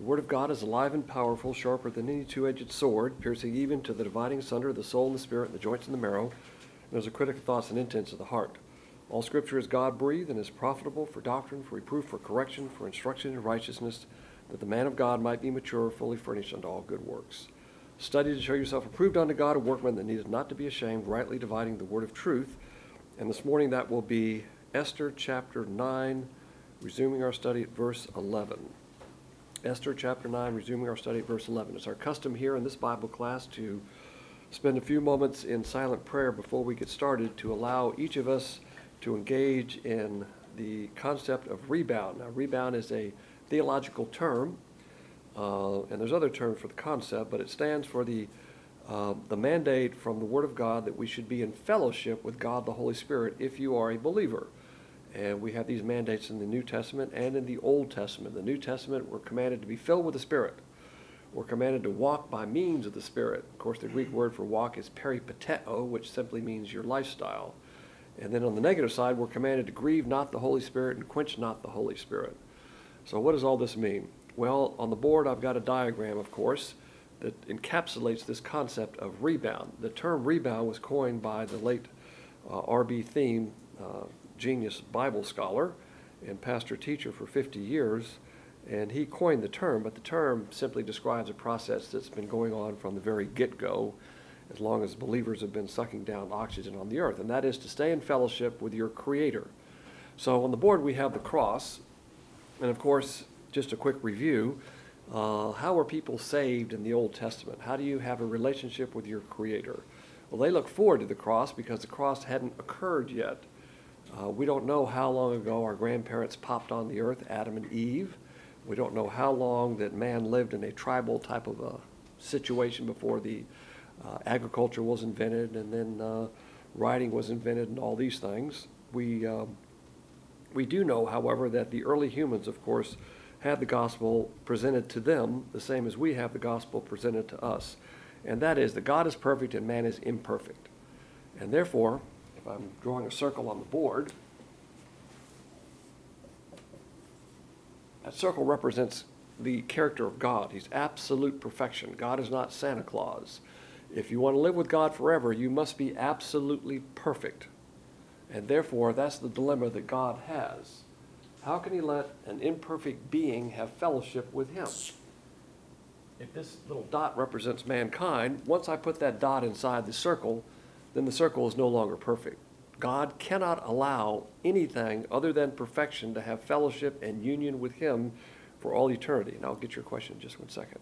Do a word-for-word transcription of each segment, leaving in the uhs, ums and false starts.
Word of God is alive and powerful, sharper than any two-edged sword, piercing even to the dividing asunder of the soul and the spirit and the joints and the marrow, and those are critical thoughts and intents of the heart. All Scripture is God-breathed and is profitable for doctrine, for reproof, for correction, for instruction in righteousness, that the man of God might be mature, fully furnished unto all good works. Study to show yourself approved unto God, a workman that needeth not to be ashamed, rightly dividing the word of truth. And this morning that will be Esther chapter nine, resuming our study at verse eleven. Esther chapter nine, resuming our study at verse eleven. It's our custom here in this Bible class to spend a few moments in silent prayer before we get started to allow each of us to engage in the concept of rebound. Now, rebound is a theological term, uh, and there's other terms for the concept, but it stands for the uh, the mandate from the Word of God that we should be in fellowship with God the Holy Spirit if you are a believer. And we have these mandates in the New Testament and in the Old Testament. The New Testament, we're commanded to be filled with the Spirit. We're commanded to walk by means of the Spirit. Of course, the Greek word for walk is peripateo, which simply means your lifestyle. And then on the negative side, we're commanded to grieve not the Holy Spirit and quench not the Holy Spirit. So what does all this mean? Well, on the board I've got a diagram, of course, that encapsulates this concept of rebound. The term rebound was coined by the late uh, R B Thiem, uh, genius Bible scholar and pastor-teacher for fifty years, and he coined the term, but the term simply describes a process that's been going on from the very get-go as long as believers have been sucking down oxygen on the earth, and that is to stay in fellowship with your Creator. So on the board we have the cross, and of course, just a quick review, uh, how were people saved in the Old Testament? How do you have a relationship with your Creator? Well, they look forward to the cross because the cross hadn't occurred yet. Uh, we don't know how long ago our grandparents popped on the earth, Adam and Eve. We don't know how long that man lived in a tribal type of a situation before the uh, agriculture was invented and then uh, writing was invented and all these things. We, uh, we do know, however, that the early humans, of course, had the gospel presented to them the same as we have the gospel presented to us. And that is that God is perfect and man is imperfect. And therefore, if I'm drawing a circle on the board, that circle represents the character of God. He's absolute perfection. God is not Santa Claus. If you want to live with God forever, you must be absolutely perfect. And therefore, that's the dilemma that God has. How can he let an imperfect being have fellowship with him? If this little dot represents mankind, once I put that dot inside the circle, then the circle is no longer perfect. God cannot allow anything other than perfection to have fellowship and union with him for all eternity. And I'll get your question in just one second.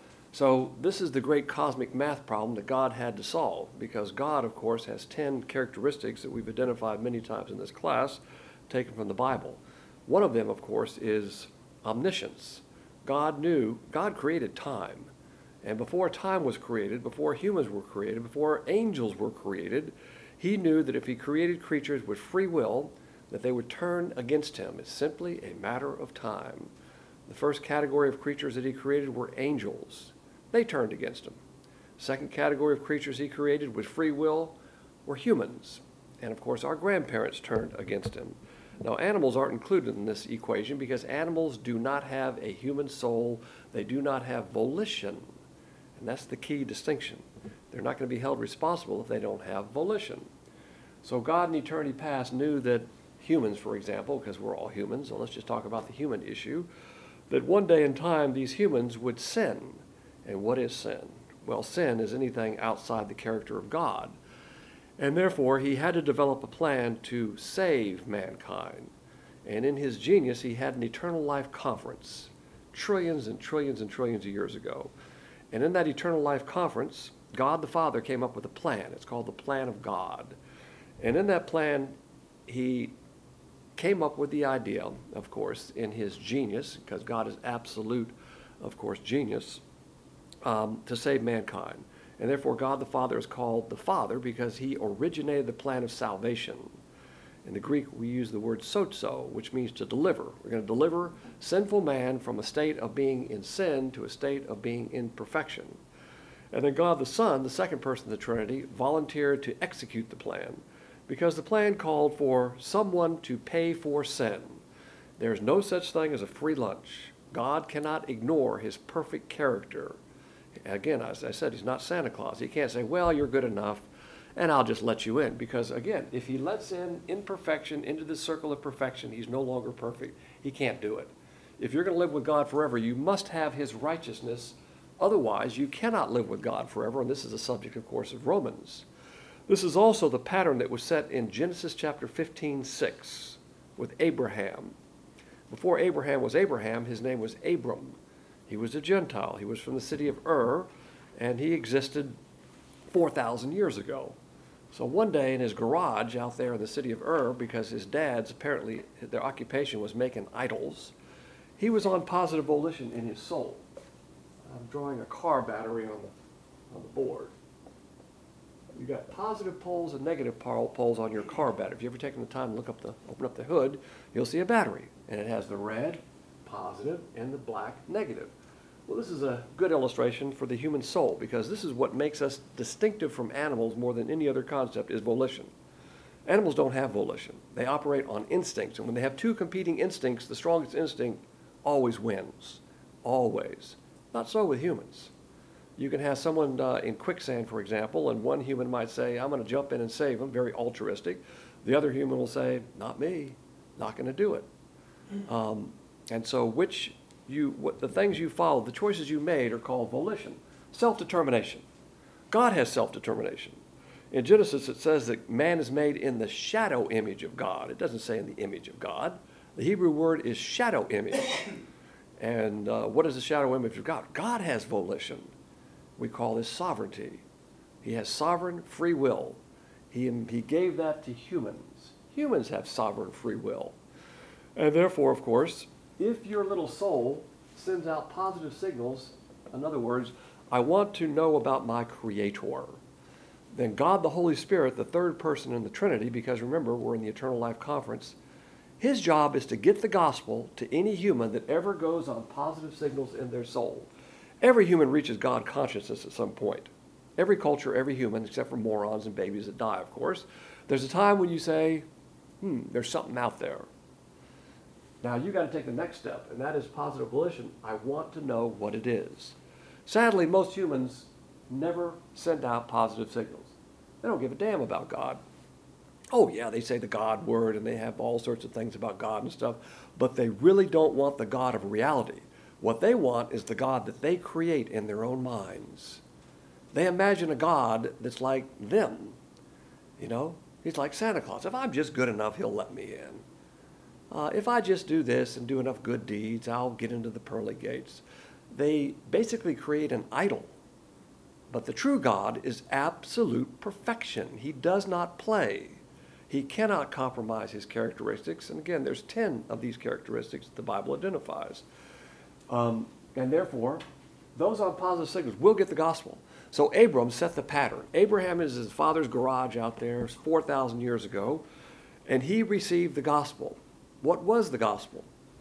So this is the great cosmic math problem that God had to solve, because God, of course, has ten characteristics that we've identified many times in this class, taken from the Bible. One of them, of course, is omniscience. God knew, God created time. And before time was created, before humans were created, before angels were created, he knew that if he created creatures with free will, that they would turn against him. It's simply a matter of time. The first category of creatures that he created were angels. They turned against him. Second category of creatures he created with free will were humans. And of course, our grandparents turned against him. Now, animals aren't included in this equation because animals do not have a human soul. They do not have volition. And that's the key distinction. They're not going to be held responsible if they don't have volition. So God in eternity past knew that humans, for example, because we're all humans, so let's just talk about the human issue, that one day in time these humans would sin. And what is sin? Well, sin is anything outside the character of God. And therefore, he had to develop a plan to save mankind. And in his genius, he had an eternal life conference, trillions and trillions and trillions of years ago. And in that eternal life conference, God the Father came up with a plan. It's called the plan of God. And in that plan, he came up with the idea, of course, in his genius, because God is absolute, of course, genius, um, to save mankind. And therefore, God the Father is called the Father because he originated the plan of salvation. In the Greek, we use the word sozo, which means to deliver. We're going to deliver sinful man from a state of being in sin to a state of being in perfection. And then God the Son, the second person of the Trinity, volunteered to execute the plan because the plan called for someone to pay for sin. There's no such thing as a free lunch. God cannot ignore his perfect character. Again, as I said, he's not Santa Claus. He can't say, well, you're good enough, and I'll just let you in. Because, again, if he lets in imperfection into the circle of perfection, he's no longer perfect. He can't do it. If you're going to live with God forever, you must have his righteousness. Otherwise, you cannot live with God forever. And this is the subject, of course, of Romans. This is also the pattern that was set in Genesis chapter fifteen, six with Abraham. Before Abraham was Abraham, his name was Abram. He was a Gentile. He was from the city of Ur, and he existed four thousand years ago. So one day in his garage out there in the city of Ur, because his dad's apparently, their occupation was making idols, he was on positive volition in his soul. I'm drawing a car battery on the, on the board. You got positive poles and negative poles on your car battery. If you ever taken the time to look up the, open up the hood, you'll see a battery. And it has the red, positive, and the black, negative. Well, this is a good illustration for the human soul, because this is what makes us distinctive from animals more than any other concept, is volition. Animals don't have volition. They operate on instincts. And when they have two competing instincts, the strongest instinct always wins. Always. Not so with humans. You can have someone uh, in quicksand, for example, and one human might say, I'm going to jump in and save them, very altruistic. The other human will say, not me, not going to do it. Um, and so which you, what, the things you follow, the choices you made are called volition, self-determination. God has self-determination. In Genesis, it says that man is made in the shadow image of God. It doesn't say in the image of God. The Hebrew word is shadow image. And uh, what is the shadow image of God? God has volition. We call this sovereignty. He has sovereign free will. He, he gave that to humans. Humans have sovereign free will. And therefore, of course, if your little soul sends out positive signals, in other words, I want to know about my Creator, then God the Holy Spirit, the third person in the Trinity, because remember, we're in the Eternal Life Conference, his job is to get the gospel to any human that ever goes on positive signals in their soul. Every human reaches God consciousness at some point. Every culture, every human, except for morons and babies that die, of course. There's a time when you say, hmm, there's something out there. Now, you got to take the next step, and that is positive volition. I want to know what it is. Sadly, most humans never send out positive signals. They don't give a damn about God. Oh, yeah, they say the God word, and they have all sorts of things about God and stuff, but they really don't want the God of reality. What they want is the God that they create in their own minds. They imagine a God that's like them. You know, he's like Santa Claus. If I'm just good enough, he'll let me in. Uh, if I just do this and do enough good deeds, I'll get into the pearly gates. They basically create an idol. But the true God is absolute perfection. He does not play. He cannot compromise his characteristics. And again, there's ten of these characteristics that the Bible identifies. Um, and therefore, those on positive signals will get the gospel. So Abram set the pattern. Abraham is his father's garage out there four thousand years ago, and he received the gospel. What was the gospel?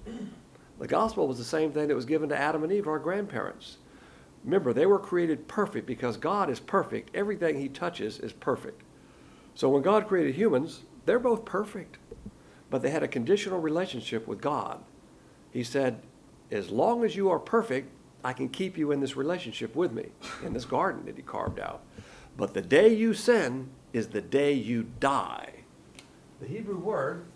The gospel was the same thing that was given to Adam and Eve, our grandparents. Remember, they were created perfect because God is perfect. Everything he touches is perfect. So when God created humans, they're both perfect, but they had a conditional relationship with God. He said, as long as you are perfect, I can keep you in this relationship with me, in this garden that he carved out. But the day you sin is the day you die. The Hebrew word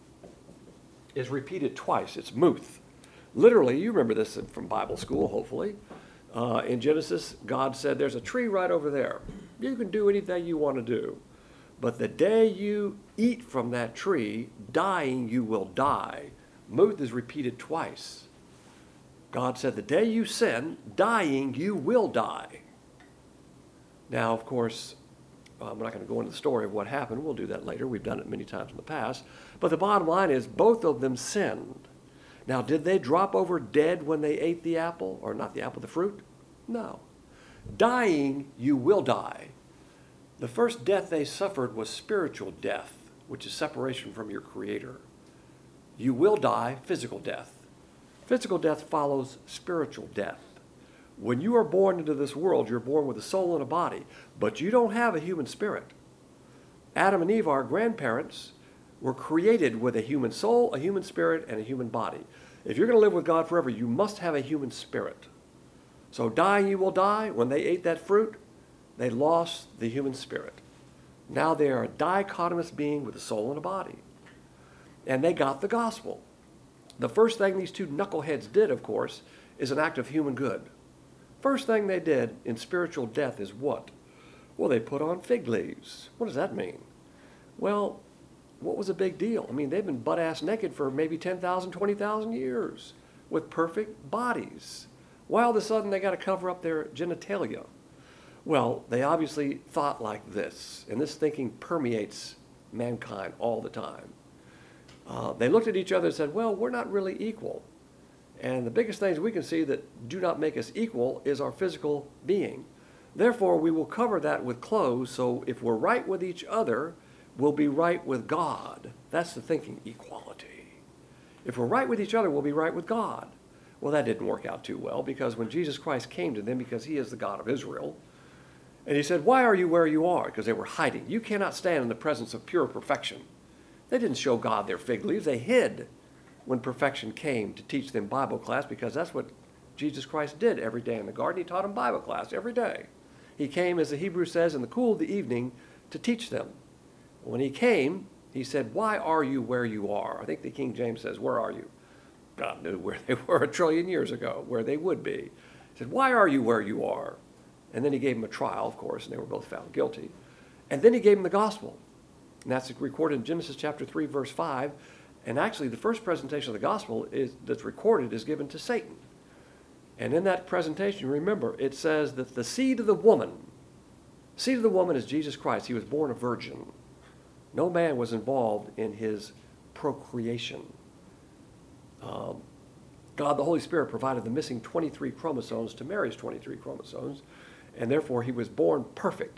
is repeated twice. It's muth. Literally, you remember this from Bible school, hopefully. Uh, in Genesis, God said, there's a tree right over there. You can do anything you want to do. But the day you eat from that tree, dying you will die. Muth is repeated twice. God said, the day you sin, dying you will die. Now, of course, I'm not going to go into the story of what happened. We'll do that later. We've done it many times in the past. But the bottom line is both of them sinned. Now, did they drop over dead when they ate the apple? Or not the apple, the fruit? No. Dying, you will die. The first death they suffered was spiritual death, which is separation from your Creator. You will die physical death. Physical death follows spiritual death. When you are born into this world, you're born with a soul and a body, but you don't have a human spirit. Adam and Eve, our grandparents, were created with a human soul, a human spirit, and a human body. If you're going to live with God forever, you must have a human spirit. So dying you will die. When they ate that fruit, they lost the human spirit. Now they are a dichotomous being with a soul and a body. And they got the gospel. The first thing these two knuckleheads did, of course, is an act of human good. First thing they did in spiritual death is what? Well, they put on fig leaves. What does that mean? Well, what was a big deal? I mean, they've been butt-ass naked for maybe ten thousand, twenty thousand years with perfect bodies. Why all of a sudden they got to cover up their genitalia? Well, they obviously thought like this, and this thinking permeates mankind all the time. Uh, they looked at each other and said, well, we're not really equal. And the biggest things we can see that do not make us equal is our physical being. Therefore, we will cover that with clothes, so if we're right with each other, we'll be right with God. That's the thinking, equality. If we're right with each other, we'll be right with God. Well, that didn't work out too well, because when Jesus Christ came to them, because he is the God of Israel, and he said, why are you where you are? Because they were hiding. You cannot stand in the presence of pure perfection. They didn't show God their fig leaves. They hid when perfection came to teach them Bible class, because that's what Jesus Christ did every day in the garden. He taught them Bible class every day. He came, as the Hebrew says, in the cool of the evening to teach them. When he came, he said, why are you where you are? I think the King James says, where are you? God knew where they were a trillion years ago, where they would be. He said, why are you where you are? And then he gave them a trial, of course, and they were both found guilty. And then he gave them the gospel. And that's recorded in Genesis chapter three, verse five. And actually, the first presentation of the gospel is, that's recorded is given to Satan. And in that presentation, remember, it says that the seed of the woman, seed of the woman is Jesus Christ. He was born a virgin. No man was involved in his procreation. Um, God, the Holy Spirit, provided the missing twenty-three chromosomes to Mary's twenty-three chromosomes, and therefore he was born perfect.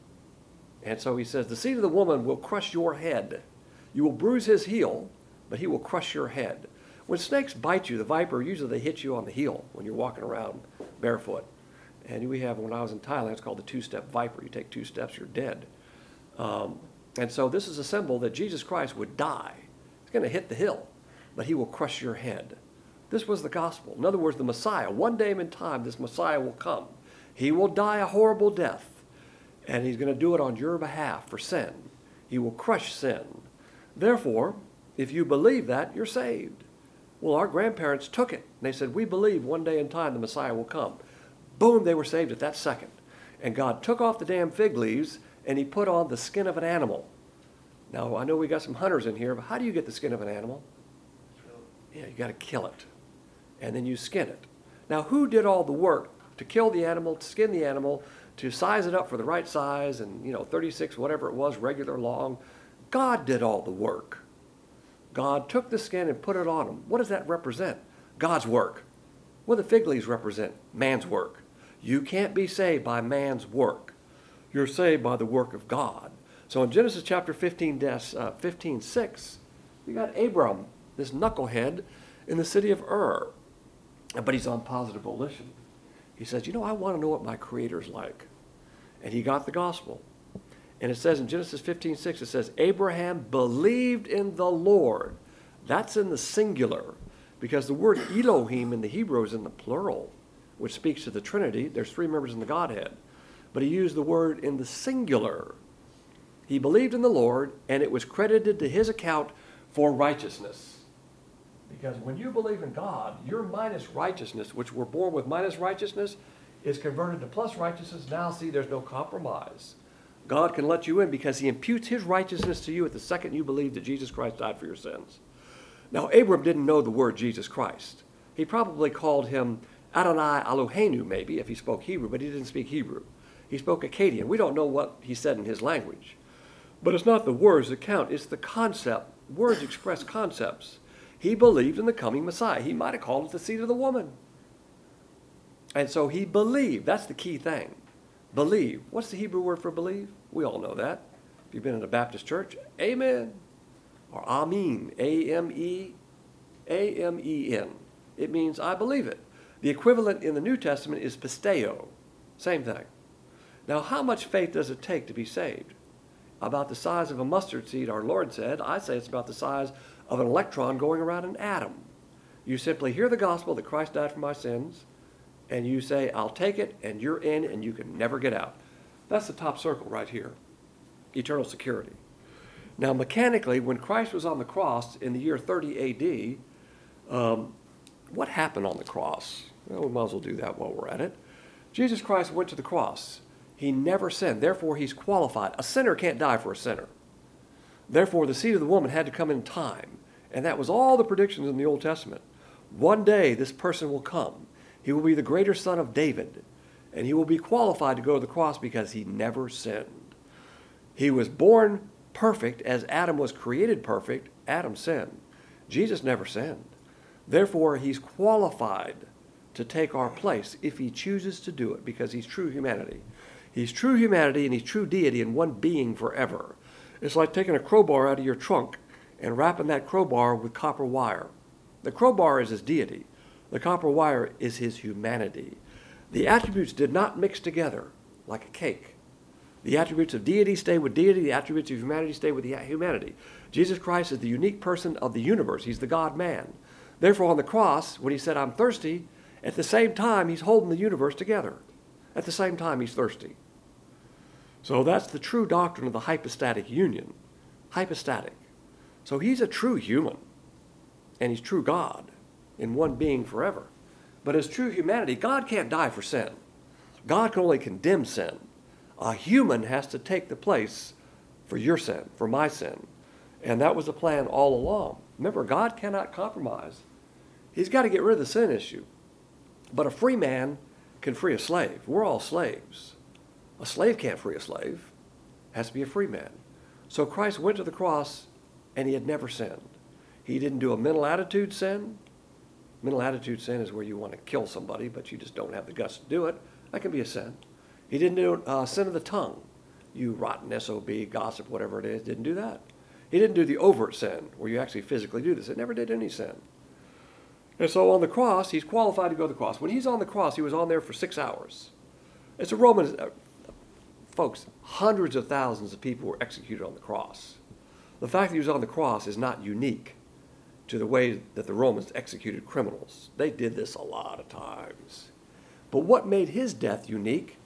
And so he says, the seed of the woman will crush your head. You will bruise his heel, but he will crush your head. When snakes bite you, the viper, usually they hit you on the heel when you're walking around barefoot. And we have, when I was in Thailand, it's called the two-step viper. You take two steps, you're dead. Um, and so this is a symbol that Jesus Christ would die. He's going to hit the hill, but he will crush your head. This was the gospel. In other words, the Messiah, one day in time, this Messiah will come. He will die a horrible death, and he's going to do it on your behalf for sin. He will crush sin. Therefore, if you believe that, you're saved. Well, our grandparents took it. They said, we believe one day in time the Messiah will come. Boom, they were saved at that second. And God took off the damn fig leaves, and he put on the skin of an animal. Now, I know we got some hunters in here, but how do you get the skin of an animal? Yeah, you got to kill it. And then you skin it. Now, who did all the work to kill the animal, to skin the animal, to size it up for the right size, and, you know, thirty-six, whatever it was, regular, long? God did all the work. God took the skin and put it on him. What does that represent? God's work. What do the fig leaves represent? Man's work. You can't be saved by man's work. You're saved by the work of God. So in Genesis chapter fifteen, uh, fifteen six, we got Abram, this knucklehead, in the city of Ur. But he's on positive volition. He says, you know, I want to know what my Creator's like. And he got the gospel. And it says in Genesis fifteen six, it says, Abraham believed in the Lord. That's in the singular, because the word Elohim in the Hebrew is in the plural, which speaks to the Trinity. There's three members in the Godhead. But he used the word in the singular. He believed in the Lord, and it was credited to his account for righteousness. Because when you believe in God, your minus righteousness, which we're born with minus righteousness, is converted to plus righteousness. Now, see, there's no compromise. God can let you in because he imputes his righteousness to you at the second you believe that Jesus Christ died for your sins. Now, Abram didn't know the word Jesus Christ. He probably called him Adonai Eloheinu, maybe, if he spoke Hebrew, but he didn't speak Hebrew. He spoke Akkadian. We don't know what he said in his language. But it's not the words that count. It's the concept. Words express concepts. He believed in the coming Messiah. He might have called it the seed of the woman. And so he believed. That's the key thing. Believe. What's the Hebrew word for believe? We all know that. If you've been in a Baptist church, amen. Or amen. A M E, A M E N. It means I believe it. The equivalent in the New Testament is pisteo. Same thing. Now, how much faith does it take to be saved? About the size of a mustard seed, our Lord said. I say it's about the size of an electron going around an atom. You simply hear the gospel that Christ died for my sins, and you say, I'll take it, and you're in, and you can never get out. That's the top circle right here, eternal security. Now, mechanically, when Christ was on the cross in the year thirty A D, um, what happened on the cross? Well, we might as well do that while we're at it. Jesus Christ went to the cross. He never sinned. Therefore, he's qualified. A sinner can't die for a sinner. Therefore, the seed of the woman had to come in time. And that was all the predictions in the Old Testament. One day, this person will come. He will be the greater son of David. And he will be qualified to go to the cross because he never sinned. He was born perfect as Adam was created perfect. Adam sinned. Jesus never sinned. Therefore, he's qualified to take our place if he chooses to do it because he's true humanity. He's true humanity and he's true deity in one being forever. It's like taking a crowbar out of your trunk and wrapping that crowbar with copper wire. The crowbar is his deity. The copper wire is his humanity. The attributes did not mix together like a cake. The attributes of deity stay with deity. The attributes of humanity stay with the humanity. Jesus Christ is the unique person of the universe. He's the God-man. Therefore, on the cross, when he said, I'm thirsty, at the same time, he's holding the universe together. At the same time, he's thirsty. So that's the true doctrine of the hypostatic union. Hypostatic. So he's a true human, and he's true God in one being forever. But as true humanity, God can't die for sin. God can only condemn sin. A human has to take the place for your sin, for my sin. And that was the plan all along. Remember, God cannot compromise. He's got to get rid of the sin issue. But a free man can free a slave. We're all slaves. A slave can't free a slave. It has to be a free man. So Christ went to the cross, and he had never sinned. He didn't do a mental attitude sin. Mental attitude sin is where you want to kill somebody, but you just don't have the guts to do it. That can be a sin. He didn't do a uh, sin of the tongue. You rotten S O B, gossip, whatever it is, didn't do that. He didn't do the overt sin, where you actually physically do this. It never did any sin. And so on the cross, he's qualified to go to the cross. When he's on the cross, he was on there for six hours. It's a Roman, uh, folks, hundreds of thousands of people were executed on the cross. The fact that he was on the cross is not unique to the way that the Romans executed criminals. They did this a lot of times. But what made his death unique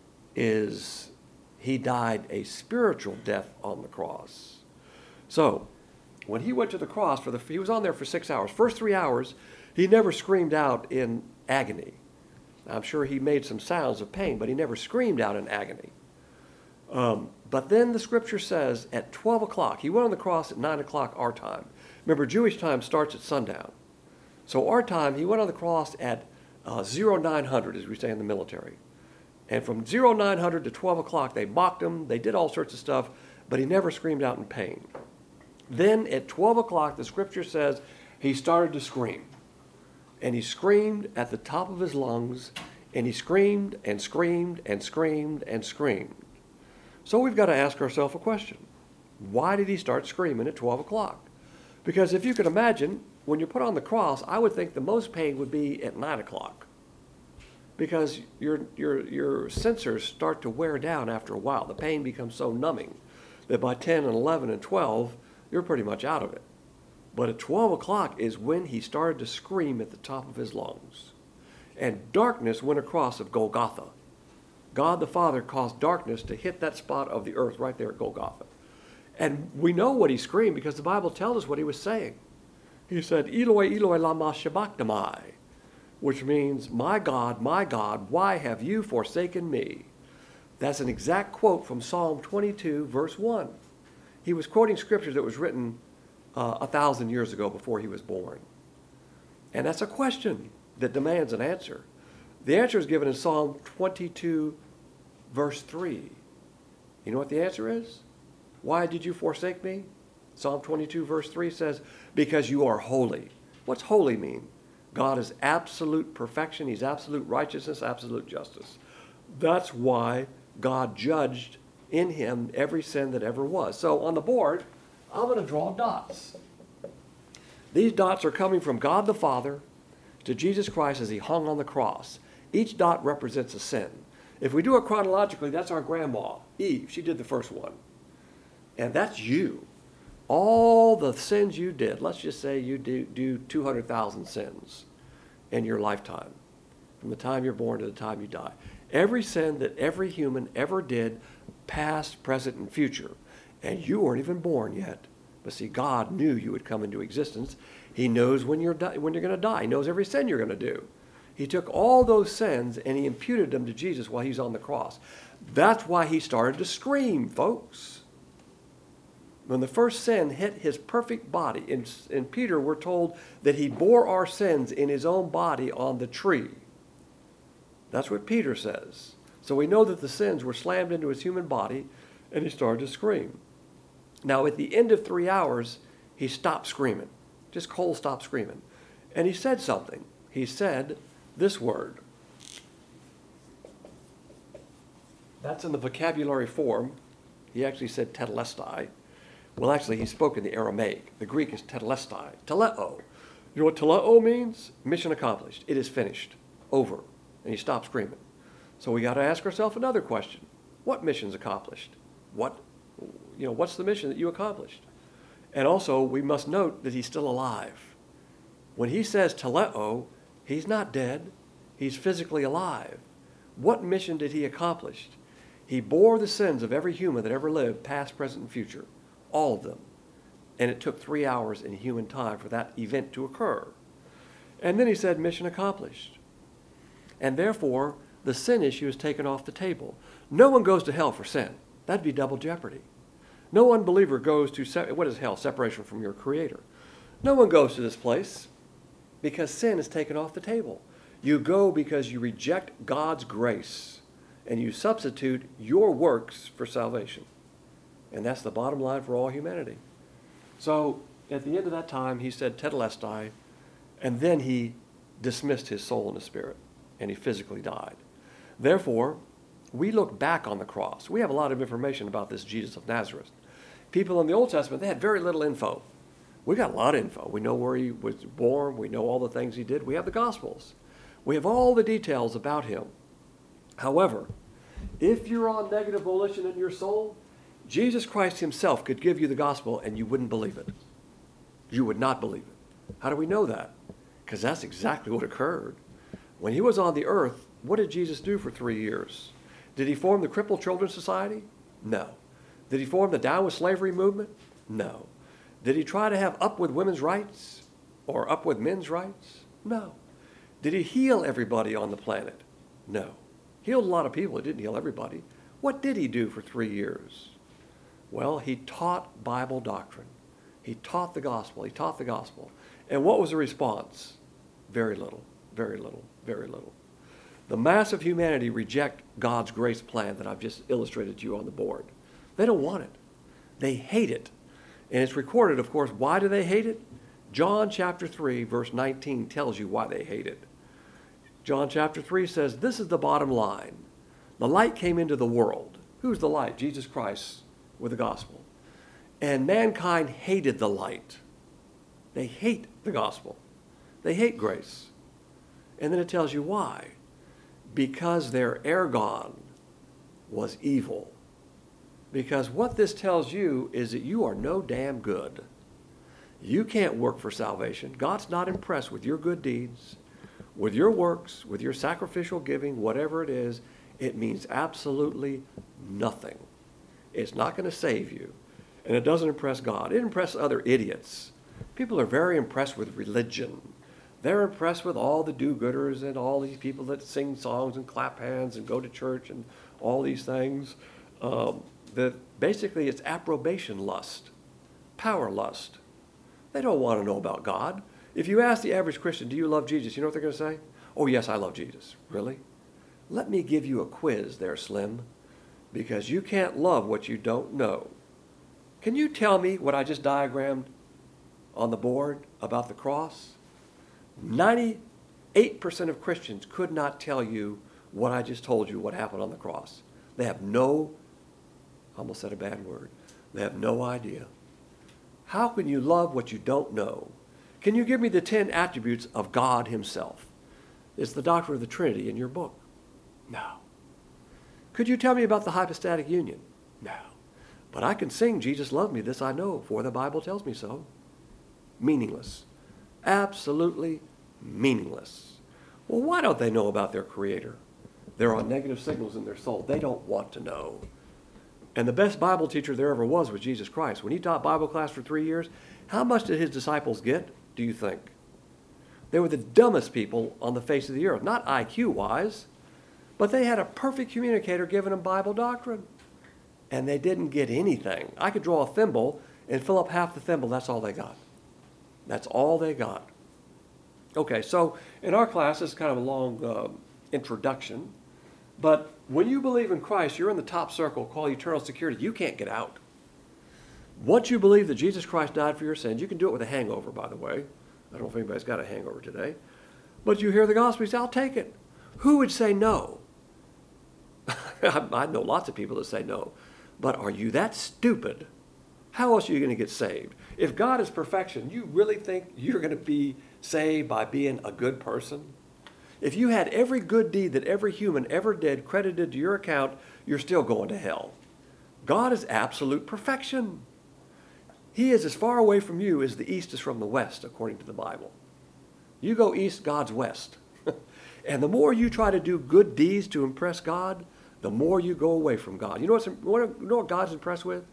is he died a spiritual death on the cross. So, when he went to the cross, for the, he was on there for six hours. First three hours, he never screamed out in agony. I'm sure he made some sounds of pain, but he never screamed out in agony. Um, but then the scripture says at twelve o'clock, he went on the cross at nine o'clock our time. Remember, Jewish time starts at sundown. So our time, he went on the cross at uh, zero nine hundred, as we say in the military. And from zero nine hundred to twelve o'clock, they mocked him, they did all sorts of stuff, but he never screamed out in pain. Then at twelve o'clock, the scripture says he started to scream. And he screamed at the top of his lungs, and he screamed and screamed and screamed and screamed. So we've got to ask ourselves a question. Why did he start screaming at twelve o'clock? Because if you could imagine, when you're put on the cross, I would think the most pain would be at nine o'clock. Because your, your, your sensors start to wear down after a while. The pain becomes so numbing that by ten and eleven and twelve, you're pretty much out of it. But at twelve o'clock is when he started to scream at the top of his lungs. And darkness went across of Golgotha. God the Father caused darkness to hit that spot of the earth right there at Golgotha. And we know what he screamed because the Bible tells us what he was saying. He said, Eloi, Eloi, lama sabachthani, which means, my God, my God, why have you forsaken me? That's an exact quote from Psalm twenty-two, verse one. He was quoting scripture that was written uh, a thousand years ago before he was born. And that's a question that demands an answer. The answer is given in Psalm twenty-two, verse three. You know what the answer is? Why did you forsake me? Psalm twenty-two, verse three says, because you are holy. What's holy mean? God is absolute perfection. He's absolute righteousness, absolute justice. That's why God judged in him every sin that ever was. So on the board, I'm going to draw dots. These dots are coming from God the Father to Jesus Christ as he hung on the cross. Each dot represents a sin. If we do it chronologically, that's our grandma, Eve. She did the first one. And that's you. all the sins you did, let's just say you do, do two hundred thousand sins in your lifetime, from the time you're born to the time you die. Every sin that every human ever did, past, present, and future, and you weren't even born yet. But see, God knew you would come into existence. He knows when you're, di- when you're going to die. He knows every sin you're going to do. He took all those sins and he imputed them to Jesus while he's on the cross. That's why he started to scream, folks. When the first sin hit his perfect body, in, in Peter we're told that he bore our sins in his own body on the tree. That's what Peter says. So we know that the sins were slammed into his human body and he started to scream. Now at the end of three hours, he stopped screaming. Just cold stopped screaming. And he said something. He said this word. That's in the vocabulary form. He actually said tetelestai. Well, actually, he spoke in the Aramaic. The Greek is tetelestai. Teleo. You know what teleo means? Mission accomplished. It is finished. Over. And he stopped screaming. So we got to ask ourselves another question. What mission's accomplished? What, you know, what's the mission that you accomplished? And also, we must note that he's still alive. When he says teleo, he's not dead. He's physically alive. What mission did he accomplish? He bore the sins of every human that ever lived, past, present, and future. All of them. And it took three hours in human time for that event to occur. And then he said, mission accomplished. And therefore, the sin issue is taken off the table. No one goes to hell for sin. That'd be double jeopardy. No unbeliever goes to, se- what is hell? Separation from your Creator. No one goes to this place because sin is taken off the table. You go because you reject God's grace and you substitute your works for salvation. And that's the bottom line for all humanity. So at the end of that time, he said tetelestai, and then he dismissed his soul and his spirit, and he physically died. Therefore, we look back on the cross. We have a lot of information about this Jesus of Nazareth. People in the Old Testament, they had very little info. We got a lot of info. We know where he was born. We know all the things he did. We have the Gospels. We have all the details about him. However, if you're on negative volition in your soul, Jesus Christ himself could give you the gospel and you wouldn't believe it. You would not believe it. How do we know that? Because that's exactly what occurred. When he was on the earth, what did Jesus do for three years? Did he form the Crippled Children's Society? No. Did he form the Down with Slavery movement? No. Did he try to have up with women's rights or up with men's rights? No. Did he heal everybody on the planet? No. Healed a lot of people. He didn't heal everybody. What did he do for three years? Well, he taught Bible doctrine. He taught the gospel. He taught the gospel. And what was the response? Very little, very little, very little. The mass of humanity reject God's grace plan that I've just illustrated to you on the board. They don't want it. They hate it. And it's recorded, of course. Why do they hate it? John chapter three, verse nineteen tells you why they hate it. John chapter three says, this is the bottom line. The light came into the world. Who's the light? Jesus Christ with the gospel. And mankind hated the light. They hate the gospel. They hate grace. And then it tells you why. Because their ergon was evil. Because what this tells you is that you are no damn good. You can't work for salvation. God's not impressed with your good deeds, with your works, with your sacrificial giving, whatever it is. It means absolutely nothing. It's not going to save you. And it doesn't impress God. It impresses other idiots. People are very impressed with religion. They're impressed with all the do-gooders and all these people that sing songs and clap hands and go to church and all these things. Um, that basically it's approbation lust, power lust. They don't want to know about God. If you ask the average Christian, do you love Jesus? You know what they're going to say? Oh, yes, I love Jesus. Really? Let me give you a quiz there, Slim, because you can't love what you don't know. Can you tell me what I just diagrammed on the board about the cross? ninety-eight percent of Christians could not tell you what I just told you, what happened on the cross. They have no, I almost said a bad word, they have no idea. How can you love what you don't know? Can you give me the ten attributes of God himself? It's the doctrine of the Trinity in your book. No. Could you tell me about the hypostatic union? No. But I can sing, Jesus loved me, this I know, for the Bible tells me so. Meaningless. Absolutely meaningless. Well, why don't they know about their Creator? They're on negative signals in their soul. They don't want to know. And the best Bible teacher there ever was was Jesus Christ. When he taught Bible class for three years, how much did his disciples get, do you think? They were the dumbest people on the face of the earth, not I Q-wise, but they had a perfect communicator giving them Bible doctrine. And they didn't get anything. I could draw a thimble and fill up half the thimble. That's all they got. That's all they got. Okay, so in our class, it's kind of a long uh, introduction. But when you believe in Christ, you're in the top circle called eternal security. You can't get out. Once you believe that Jesus Christ died for your sins, you can do it with a hangover, by the way. I don't know if anybody's got a hangover today. But you hear the gospel, you say, I'll take it. Who would say no? I know lots of people that say no. But are you that stupid? How else are you going to get saved? If God is perfection, you really think you're going to be saved by being a good person? If you had every good deed that every human ever did credited to your account, you're still going to hell. God is absolute perfection. He is as far away from you as the east is from the west, according to the Bible. You go east, God's west. And the more you try to do good deeds to impress God, the more you go away from God. You know, what's, you know what God's impressed with?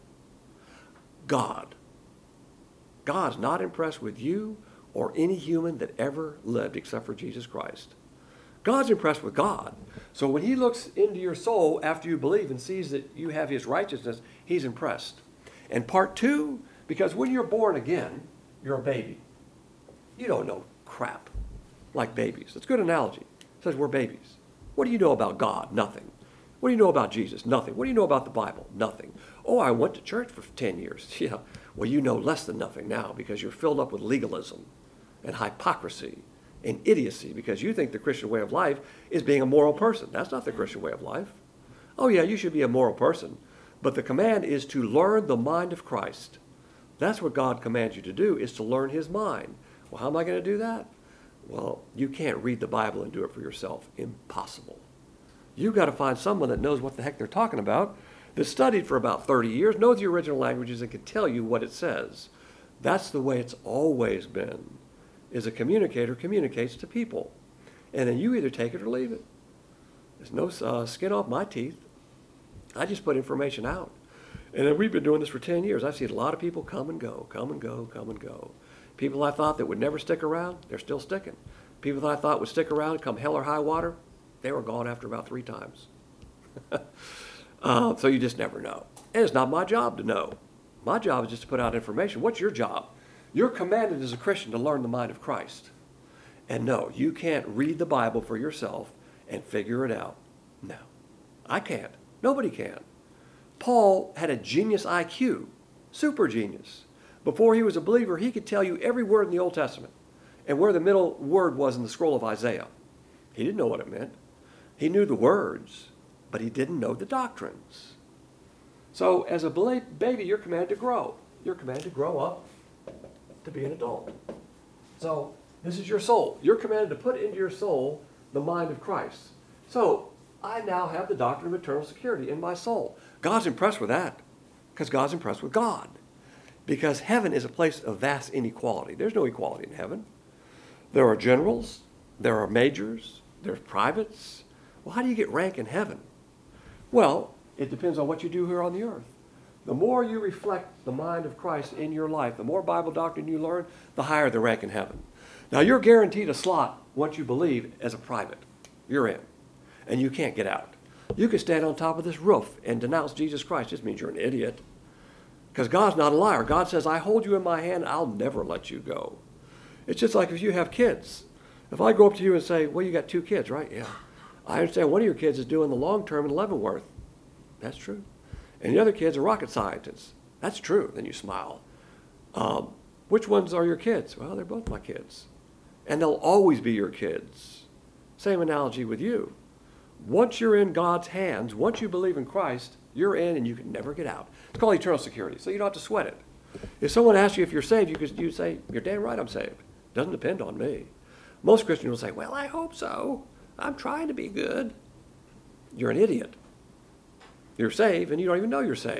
God. God's not impressed with you or any human that ever lived except for Jesus Christ. God's impressed with God. So when he looks into your soul after you believe and sees that you have his righteousness, he's impressed. And part two, because when you're born again, you're a baby. You don't know crap like babies. That's a good analogy. It says we're babies. What do you know about God? Nothing. What do you know about Jesus? Nothing. What do you know about the Bible? Nothing. Oh, I went to church for ten years. Yeah. Well, you know less than nothing now because you're filled up with legalism and hypocrisy and idiocy because you think the Christian way of life is being a moral person. That's not the Christian way of life. Oh, yeah, you should be a moral person. But the command is to learn the mind of Christ. That's what God commands you to do, is to learn his mind. Well, how am I going to do that? Well, you can't read the Bible and do it for yourself. Impossible. You've got to find someone that knows what the heck they're talking about, that studied for about thirty years, knows the original languages, and can tell you what it says. That's the way it's always been, is a communicator communicates to people. And then you either take it or leave it. There's no uh, skin off my teeth. I just put information out. And then we've been doing this for ten years. I've seen a lot of people come and go, come and go, come and go. People I thought that would never stick around, they're still sticking. People that I thought would stick around, come hell or high water, they were gone after about three times. uh, so you just never know. And it's not my job to know. My job is just to put out information. What's your job? You're commanded as a Christian to learn the mind of Christ. And no, you can't read the Bible for yourself and figure it out. No, I can't. Nobody can. Paul had a genius I Q, super genius. Before he was a believer, he could tell you every word in the Old Testament and where the middle word was in the scroll of Isaiah. He didn't know what it meant. He knew the words, but he didn't know the doctrines. So as a baby, you're commanded to grow. You're commanded to grow up to be an adult. So this is your soul. You're commanded to put into your soul the mind of Christ. So I now have the doctrine of eternal security in my soul. God's impressed with that because God's impressed with God. Because heaven is a place of vast inequality. There's no equality in heaven. There are generals, there are majors, there's privates. Well, how do you get rank in heaven? Well, it depends on what you do here on the earth. The more you reflect the mind of Christ in your life, the more Bible doctrine you learn, the higher the rank in heaven. Now, you're guaranteed a slot once you believe as a private. You're in, and you can't get out. You can stand on top of this roof and denounce Jesus Christ. This means you're an idiot. Because God's not a liar. God says, I hold you in my hand, I'll never let you go. It's just like if you have kids. If I go up to you and say, well, you got two kids, right? Yeah. I understand one of your kids is doing the long term in Leavenworth. That's true. And the other kid's a rocket scientist. That's true. Then you smile. Um, which ones are your kids? Well, they're both my kids. And they'll always be your kids. Same analogy with you. Once you're in God's hands, once you believe in Christ, you're in and you can never get out. It's called eternal security, so you don't have to sweat it. If someone asks you if you're saved, you could you say, you're damn right I'm saved. Doesn't depend on me. Most Christians will say, well, I hope so. I'm trying to be good. You're an idiot. You're saved and you don't even know you're saved.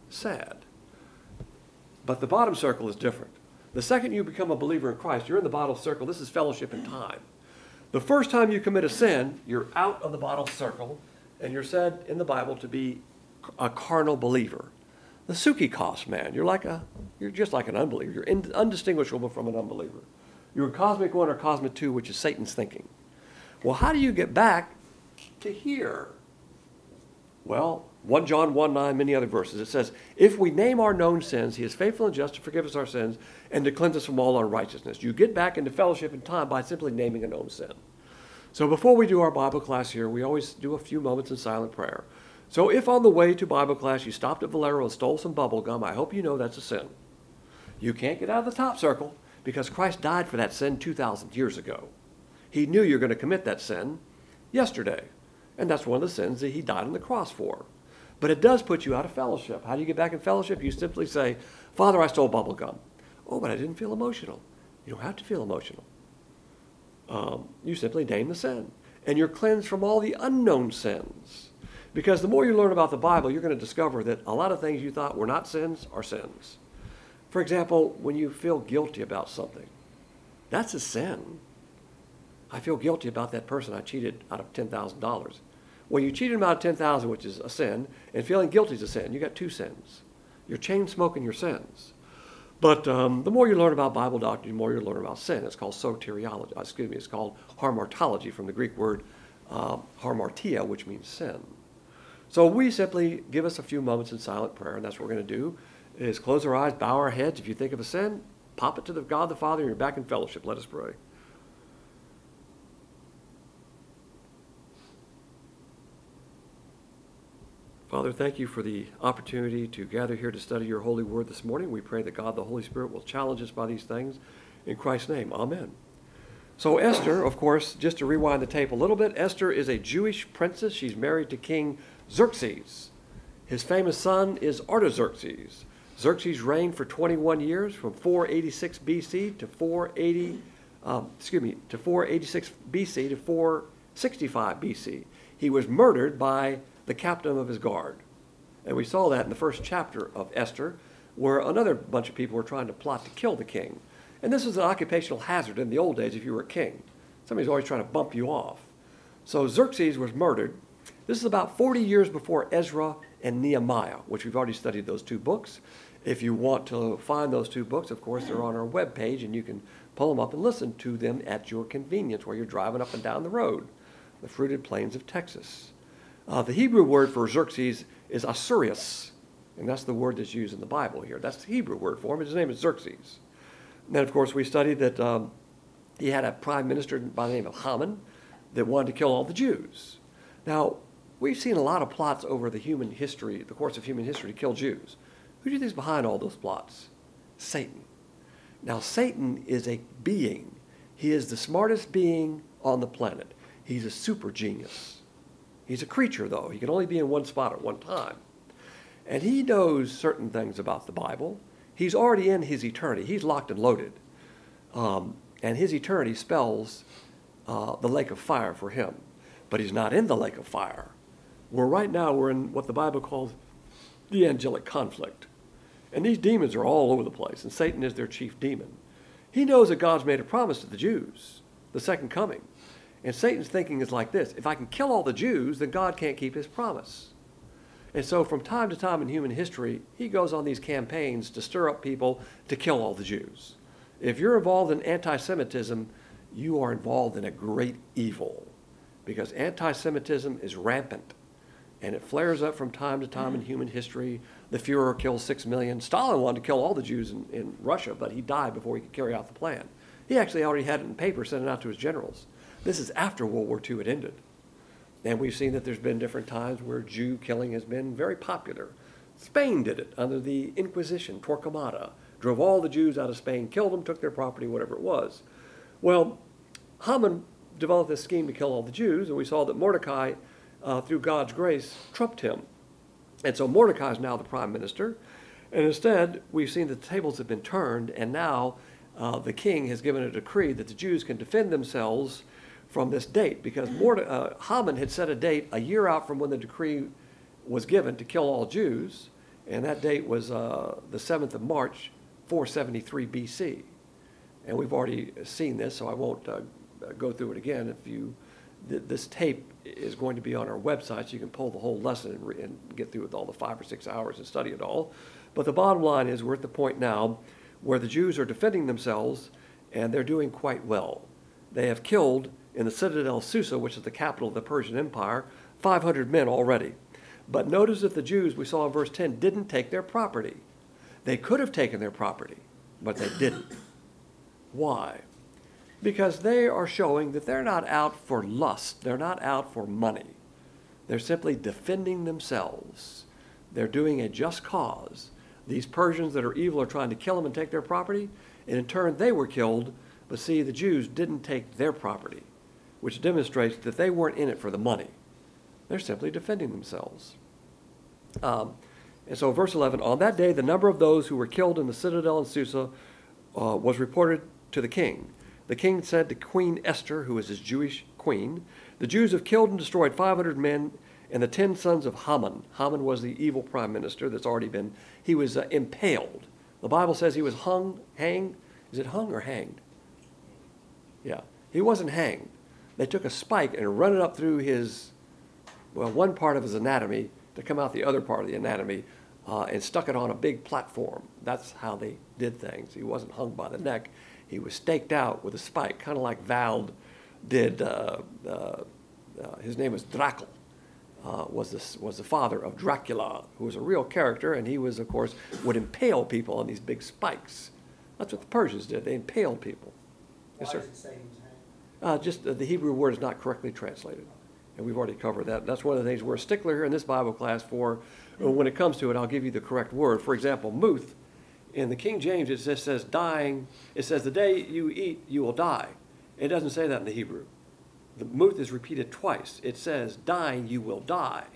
sad. But the bottom circle is different. The second you become a believer in Christ, you're in the bottom circle. This is fellowship in time. The first time you commit a sin, you're out of the bottom circle, and you're said in the Bible to be a carnal believer. The sukikos man, you're like a, you're just like an unbeliever. You're in, undistinguishable from an unbeliever. You're in cosmic one or cosmic two, which is Satan's thinking. Well, how do you get back to here? Well, First John one nine, many other verses. It says, if we name our known sins, he is faithful and just to forgive us our sins and to cleanse us from all unrighteousness. You get back into fellowship in time by simply naming a known sin. So before we do our Bible class here, we always do a few moments in silent prayer. So if on the way to Bible class you stopped at Valero and stole some bubble gum, I hope you know that's a sin. You can't get out of the top circle because Christ died for that sin two thousand years ago. He knew you were going to commit that sin yesterday. And that's one of the sins that he died on the cross for. But it does put you out of fellowship. How do you get back in fellowship? You simply say, Father, I stole bubble gum. Oh, but I didn't feel emotional. You don't have to feel emotional. Um, you simply name the sin. And you're cleansed from all the unknown sins. Because the more you learn about the Bible, you're going to discover that a lot of things you thought were not sins are sins. For example, when you feel guilty about something, that's a sin. I feel guilty about that person I cheated out of ten thousand dollars. Well, you cheated them out of ten thousand dollars, which is a sin, and feeling guilty is a sin. You got two sins. You're chain smoking your sins. But um, the more you learn about Bible doctrine, the more you learn about sin. It's called soteriology. Excuse me. It's called hamartology from the Greek word uh, hamartia, which means sin. So we simply give us a few moments in silent prayer, and that's what we're going to do, is close our eyes, bow our heads. If you think of a sin, pop it to the God the Father, and you're back in fellowship. Let us pray. Father, thank you for the opportunity to gather here to study your holy word this morning. We pray that God the Holy Spirit will challenge us by these things. In Christ's name, amen. So Esther, of course, just to rewind the tape a little bit, Esther is a Jewish princess. She's married to King Xerxes. His famous son is Artaxerxes. Xerxes reigned for twenty-one years, from four eighty-six B C to four eighty, um, excuse me, to four eighty-six B C to four sixty-five B C. He was murdered by the captain of his guard. And we saw that in the first chapter of Esther, where another bunch of people were trying to plot to kill the king. And this was an occupational hazard in the old days if you were a king. Somebody's always trying to bump you off. So Xerxes was murdered. This is about forty years before Ezra and Nehemiah, which we've already studied those two books. If you want to find those two books, of course, they're on our webpage, and you can pull them up and listen to them at your convenience while you're driving up and down the road, the fruited plains of Texas. Uh, the Hebrew word for Xerxes is Assyrius, and that's the word that's used in the Bible here. That's the Hebrew word for him. His name is Xerxes. And then, of course, we studied that um, he had a prime minister by the name of Haman that wanted to kill all the Jews. Now, we've seen a lot of plots over the human history, the course of human history, to kill Jews. Who do you think is behind all those plots? Satan. Now, Satan is a being. He is the smartest being on the planet. He's a super genius. He's a creature, though. He can only be in one spot at one time. And he knows certain things about the Bible. He's already in his eternity. He's locked and loaded. Um, and his eternity spells uh, the lake of fire for him. But he's not in the lake of fire. We're right now, we're in what the Bible calls the angelic conflict. And these demons are all over the place, and Satan is their chief demon. He knows that God's made a promise to the Jews, the second coming. And Satan's thinking is like this: if I can kill all the Jews, then God can't keep his promise. And so from time to time in human history, he goes on these campaigns to stir up people to kill all the Jews. If you're involved in anti-Semitism, you are involved in a great evil, because anti-Semitism is rampant, and it flares up from time to time in human history. The Fuhrer kills six million. Stalin wanted to kill all the Jews in, in Russia, but he died before he could carry out the plan. He actually already had it in paper, sent it out to his generals. This is after World War Two had ended. And we've seen that there's been different times where Jew killing has been very popular. Spain did it under the Inquisition. Torquemada drove all the Jews out of Spain, killed them, took their property, whatever it was. Well, Haman developed this scheme to kill all the Jews, and we saw that Mordecai, uh, through God's grace, trumped him. And so Mordecai is now the prime minister. And instead, we've seen that the tables have been turned, and now uh, the king has given a decree that the Jews can defend themselves from this date, because Morde- uh, Haman had set a date a year out from when the decree was given to kill all Jews, And that date was uh, the seventh of March, four seventy-three B C. And we've already seen this, so I won't uh, go through it again. If you, th this tape is going to be on our website, so you can pull the whole lesson and, re and get through with all the five or six hours and study it all. But the bottom line is we're at the point now where the Jews are defending themselves, and they're doing quite well. They have killed in the citadel Susa, which is the capital of the Persian Empire, five hundred men already. But notice that the Jews, we saw in verse ten, didn't take their property. They could have taken their property, but they didn't. Why? Because they are showing that they're not out for lust. They're not out for money. They're simply defending themselves. They're doing a just cause. These Persians that are evil are trying to kill them and take their property, and in turn they were killed. But see, the Jews didn't take their property, which demonstrates that they weren't in it for the money. They're simply defending themselves. Um, and so verse eleven, on that day the number of those who were killed in the citadel in Susa uh, was reported to the king. The king said to Queen Esther, who is his Jewish queen, the Jews have killed and destroyed five hundred men and the ten sons of Haman. Haman was the evil prime minister that's already been, he was uh, impaled. The Bible says he was hung, hanged. Is it hung or hanged? Yeah, he wasn't hanged. They took a spike and run it up through his, well, one part of his anatomy to come out the other part of the anatomy uh, and stuck it on a big platform. That's how they did things. He wasn't hung by the neck. He was staked out with a spike, kind of like Vald did. Uh, uh, uh, his name was Dracul, uh, was, this, was the father of Dracula, who was a real character, and he was, of course, would impale people on these big spikes. That's what the Persians did. They impaled people. Yes, sir. Why does it say he was hanged? Uh, just uh, the Hebrew word is not correctly translated. And we've already covered that. That's one of the things we're a stickler here in this Bible class for. Uh, when it comes to it, I'll give you the correct word. For example, muth. In the King James, it just says dying. It says the day you eat, you will die. It doesn't say that in the Hebrew. The muth is repeated twice. It says dying, you will die.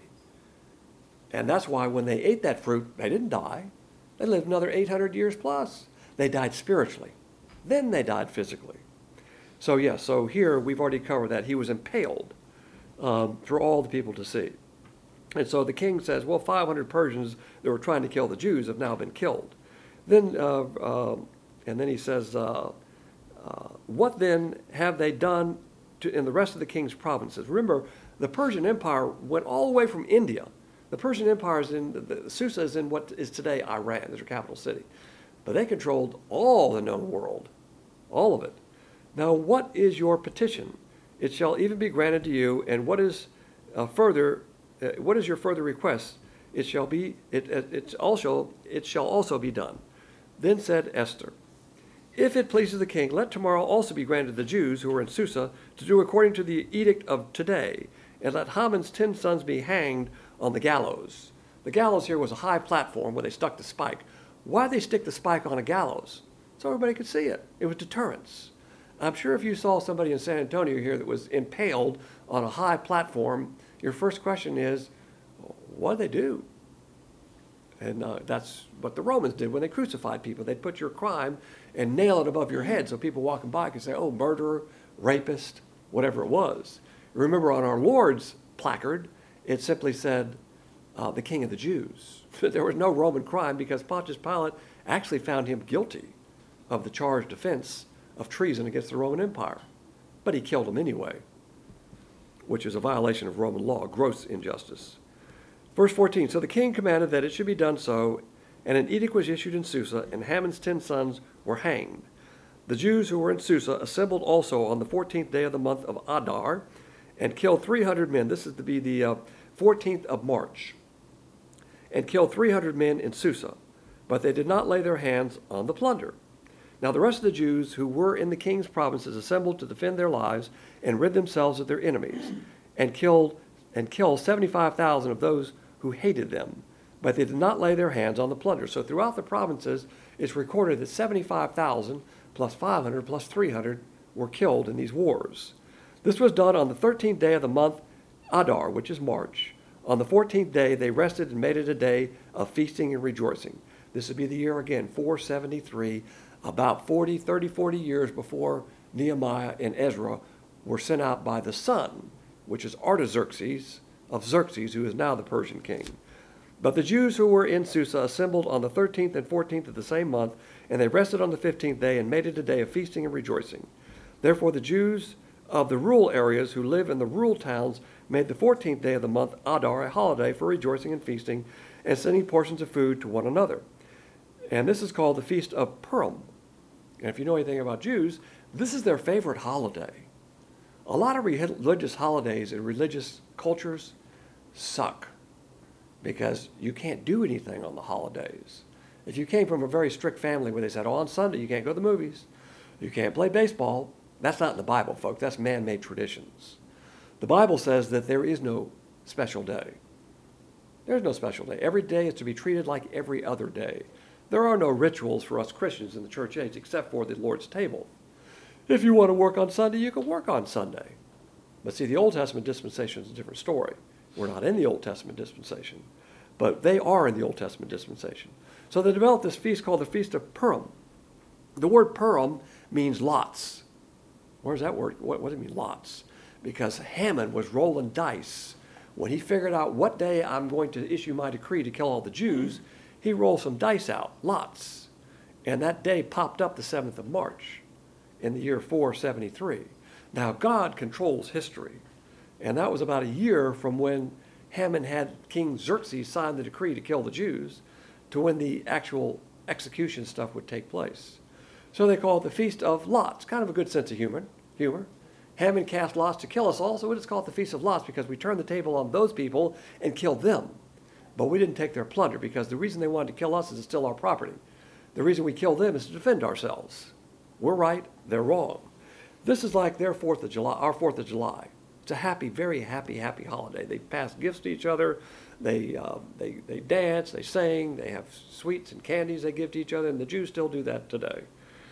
And that's why when they ate that fruit, they didn't die. They lived another eight hundred years plus. They died spiritually. Then they died physically. So yes, yeah, so here we've already covered that. He was impaled um, for all the people to see. And so the king says, well, five hundred Persians that were trying to kill the Jews have now been killed. Then, uh, uh, and then he says, uh, uh, what then have they done to, in the rest of the king's provinces? Remember, the Persian Empire went all the way from India. The Persian Empire is in, the, the Susa is in what is today Iran, their capital city. But they controlled all the known world, all of it. Now, what is your petition? It shall even be granted to you, and what is uh, further, uh, what is your further request? It shall be, it, it, it also, it shall also be done. Then said Esther, if it pleases the king, let tomorrow also be granted the Jews who are in Susa to do according to the edict of today, and let Haman's ten sons be hanged on the gallows. The gallows here was a high platform where they stuck the spike. Why did they stick the spike on a gallows? So everybody could see it. It was deterrence. I'm sure if you saw somebody in San Antonio here that was impaled on a high platform, your first question is, what did they do? And uh, that's what the Romans did when they crucified people. They'd put your crime and nail it above your head so people walking by could say, oh, murderer, rapist, whatever it was. Remember on our Lord's placard, it simply said, uh, the King of the Jews. There was no Roman crime because Pontius Pilate actually found him guilty of the charged offense of treason against the Roman Empire. But he killed him anyway, which is a violation of Roman law, gross injustice. Verse fourteen, so the king commanded that it should be done so, and an edict was issued in Susa, and Haman's ten sons were hanged. The Jews who were in Susa assembled also on the fourteenth day of the month of Adar, and killed three hundred men. This is to be the uh, fourteenth of March. And killed three hundred men in Susa, but they did not lay their hands on the plunder. Now the rest of the Jews who were in the king's provinces assembled to defend their lives and rid themselves of their enemies, and killed and killed seventy-five thousand of those who hated them, but they did not lay their hands on the plunder. So throughout the provinces, it's recorded that seventy-five thousand plus five hundred plus three hundred were killed in these wars. This was done on the thirteenth day of the month Adar, which is March. On the fourteenth day, they rested and made it a day of feasting and rejoicing. This would be the year again, four seventy-three, about forty, thirty, forty years before Nehemiah and Ezra were sent out by the son, which is Artaxerxes, of Xerxes, who is now the Persian king. But the Jews who were in Susa assembled on the thirteenth and fourteenth of the same month, and they rested on the fifteenth day and made it a day of feasting and rejoicing. Therefore the Jews of the rural areas who live in the rural towns made the fourteenth day of the month Adar a holiday for rejoicing and feasting and sending portions of food to one another. And this is called the Feast of Purim. And if you know anything about Jews, this is their favorite holiday. A lot of religious holidays and religious cultures suck because you can't do anything on the holidays. If you came from a very strict family where they said, oh, on Sunday you can't go to the movies, you can't play baseball, that's not in the Bible, folks. That's man-made traditions. The Bible says that there is no special day. There's no special day. Every day is to be treated like every other day. There are no rituals for us Christians in the church age except for the Lord's table. If you want to work on Sunday, you can work on Sunday. But see, the Old Testament dispensation is a different story. We're not in the Old Testament dispensation, but they are in the Old Testament dispensation. So they developed this feast called the Feast of Purim. The word Purim means lots. Where's that word? What, what does it mean, lots? Because Haman was rolling dice. When he figured out what day I'm going to issue my decree to kill all the Jews, he rolled some dice out, lots. And that day popped up the seventh of March in the year four seventy-three. Now, God controls history. And that was about a year from when Haman had King Xerxes sign the decree to kill the Jews to when the actual execution stuff would take place. So they call it the Feast of Lots. Kind of a good sense of humor. humor. Haman cast lots to kill us all, so it is called the Feast of Lots because we turned the table on those people and killed them. But we didn't take their plunder because the reason they wanted to kill us is to steal our property. The reason we kill them is to defend ourselves. We're right, they're wrong. This is like their Fourth of July, our Fourth of July. It's a happy, very happy, happy holiday. They pass gifts to each other. They, uh, they, they dance, they sing, they have sweets and candies they give to each other, and the Jews still do that today.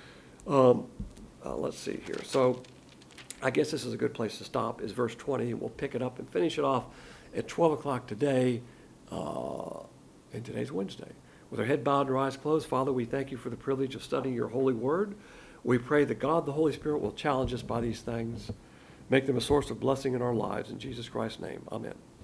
Um, uh, let's see here. So I guess this is a good place to stop, is verse twenty, and we'll pick it up and finish it off at twelve o'clock today, uh, and today's Wednesday. With our head bowed and our eyes closed, Father, we thank you for the privilege of studying your holy word. We pray that God, the Holy Spirit, will challenge us by these things, make them a source of blessing in our lives. In Jesus Christ's name, amen.